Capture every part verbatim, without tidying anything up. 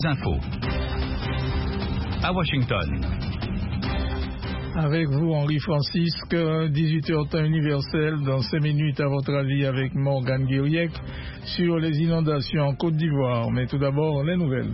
Infos. À Washington. Avec vous, Henri Francisque, dix-huit heures temps universel, dans cinq minutes à votre avis avec Morgan Guiriec sur les inondations en Côte d'Ivoire. Mais tout d'abord, les nouvelles.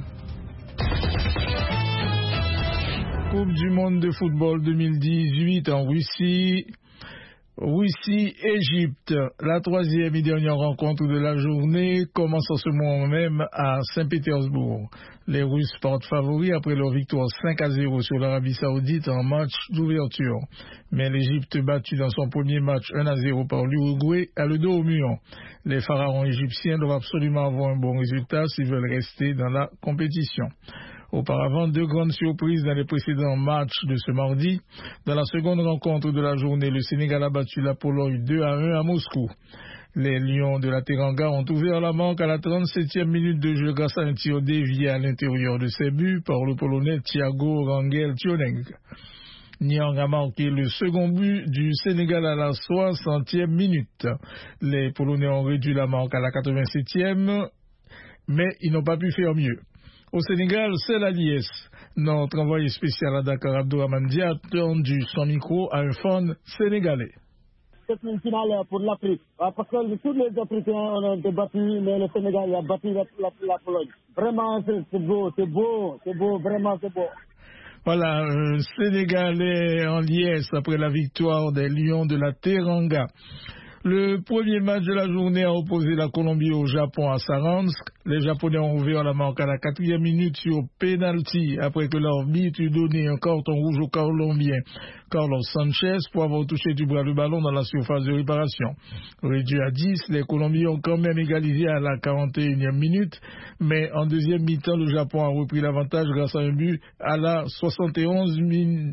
Coupe du monde de football deux mille dix-huit en Russie. Russie-Égypte, la troisième et dernière rencontre de la journée commence en ce moment même à Saint-Pétersbourg. Les Russes partent favoris après leur victoire cinq à zéro sur l'Arabie Saoudite en match d'ouverture. Mais l'Égypte, battue dans son premier match un à zéro par l'Uruguay, a le dos au mur. Les pharaons égyptiens doivent absolument avoir un bon résultat s'ils veulent rester dans la compétition. Auparavant, deux grandes surprises dans les précédents matchs de ce mardi. Dans la seconde rencontre de la journée, le Sénégal a battu la Pologne deux à un à Moscou. Les Lions de la Teranga ont ouvert la marque à la trente-septième minute de jeu grâce à un tir dévié à l'intérieur de ses buts par le Polonais Thiago Rangel Tioneng. Niang a marqué le second but du Sénégal à la soixantième minute. Les Polonais ont réduit la marque à la quatre-vingt-septième, mais ils n'ont pas pu faire mieux. Au Sénégal, c'est la liesse. Notre envoyé spécial à Dakar, Abdourahmane Dia, a tendu son micro à un fan sénégalais. C'est une finale pour l'Afrique. Parce que tous les Africains ont été battus, mais le Sénégal a battu la, la, la Pologne. Vraiment, c'est, c'est beau, c'est beau, c'est beau, vraiment, c'est beau. Voilà, un Sénégalais en liesse après la victoire des Lions de la Teranga. Le premier match de la journée a opposé la Colombie au Japon à Saransk. Les Japonais ont ouvert la marque à la quatrième minute sur penalty après que l'arbitre eut donné un carton rouge au Colombien Carlos Sanchez pour avoir touché du bras le ballon dans la surface de réparation. Réduit à dix, les Colombiens ont quand même égalisé à la quarante et unième minute, mais en deuxième mi-temps, le Japon a repris l'avantage grâce à un but à la soixante et onzième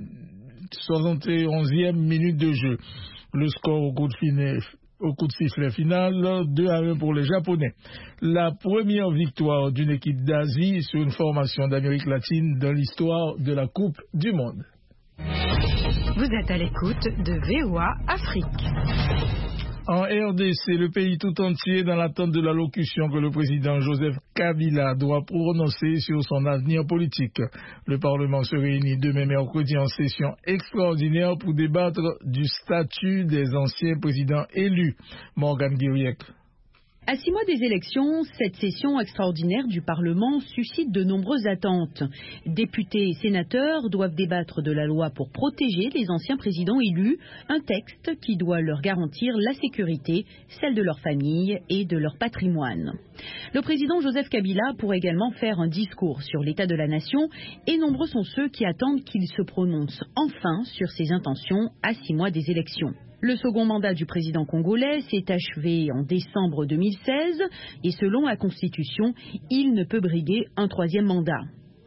minute de jeu. Le score au coup de filet, au coup de sifflet final, deux à un pour les Japonais. La première victoire d'une équipe d'Asie sur une formation d'Amérique latine dans l'histoire de la Coupe du Monde. Vous êtes à l'écoute de V O A Afrique. En R D C, le pays tout entier dans l'attente de l'allocution que le président Joseph Kabila doit prononcer sur son avenir politique. Le Parlement se réunit demain mercredi en session extraordinaire pour débattre du statut des anciens présidents élus. Morgan Guiriec. À six mois des élections, cette session extraordinaire du Parlement suscite de nombreuses attentes. Députés et sénateurs doivent débattre de la loi pour protéger les anciens présidents élus, un texte qui doit leur garantir la sécurité, celle de leur famille et de leur patrimoine. Le président Joseph Kabila pourrait également faire un discours sur l'état de la nation et nombreux sont ceux qui attendent qu'il se prononce enfin sur ses intentions à six mois des élections. Le second mandat du président congolais s'est achevé en décembre deux mille seize et selon la Constitution, il ne peut briguer un troisième mandat.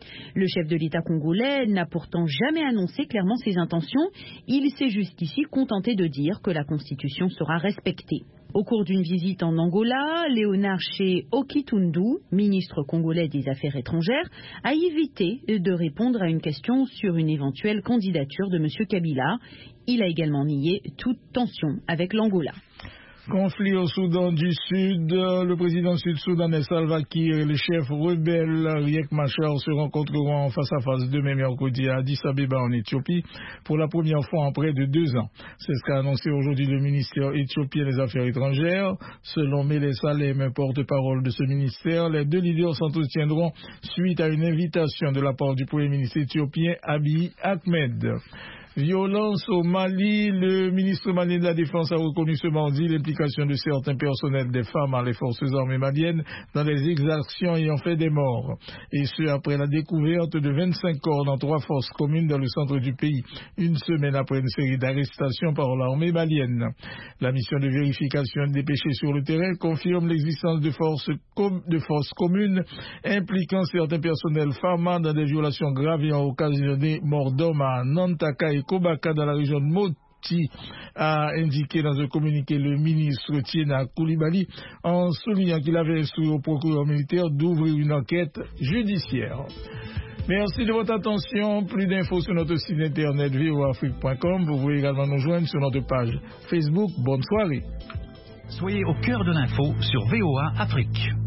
Le chef de l'État congolais n'a pourtant jamais annoncé clairement ses intentions. Il s'est jusqu'ici contenté de dire que la Constitution sera respectée. Au cours d'une visite en Angola, Léonard Che Okitundu, ministre congolais des Affaires étrangères, a évité de répondre à une question sur une éventuelle candidature de M. Kabila. Il a également nié toute tension avec l'Angola. Conflit au Soudan du Sud, le président sud-soudanais Salva Kiir et le chef rebelle Riek Machar se rencontreront en face à face demain mercredi à Addis Abeba en Éthiopie pour la première fois en près de deux ans. C'est ce qu'a annoncé aujourd'hui le ministère éthiopien des Affaires étrangères. Selon Mele Salem, porte-parole de ce ministère, les deux leaders s'entretiendront suite à une invitation de la part du premier ministre éthiopien Abiy Ahmed. Violence au Mali, le ministre malien de la Défense a reconnu ce mardi l'implication de certains personnels des femmes à les forces armées maliennes dans les exactions ayant fait des morts. Et ce, après la découverte de vingt-cinq corps dans trois fosses communes dans le centre du pays, une semaine après une série d'arrestations par l'armée malienne. La mission de vérification dépêchée sur le terrain confirme l'existence de forces, com- de forces communes impliquant certains personnels pharma dans des violations graves ayant occasionné mort d'hommes à Nantaka et Kobaka dans la région de Moti, a indiqué dans un communiqué le ministre Tiena Koulibaly en soulignant qu'il avait instruit au procureur militaire d'ouvrir une enquête judiciaire. Merci de votre attention. Plus d'infos sur notre site internet v o afrique point com. Vous pouvez également nous joindre sur notre page Facebook. Bonne soirée. Soyez au cœur de l'info sur V O A Afrique.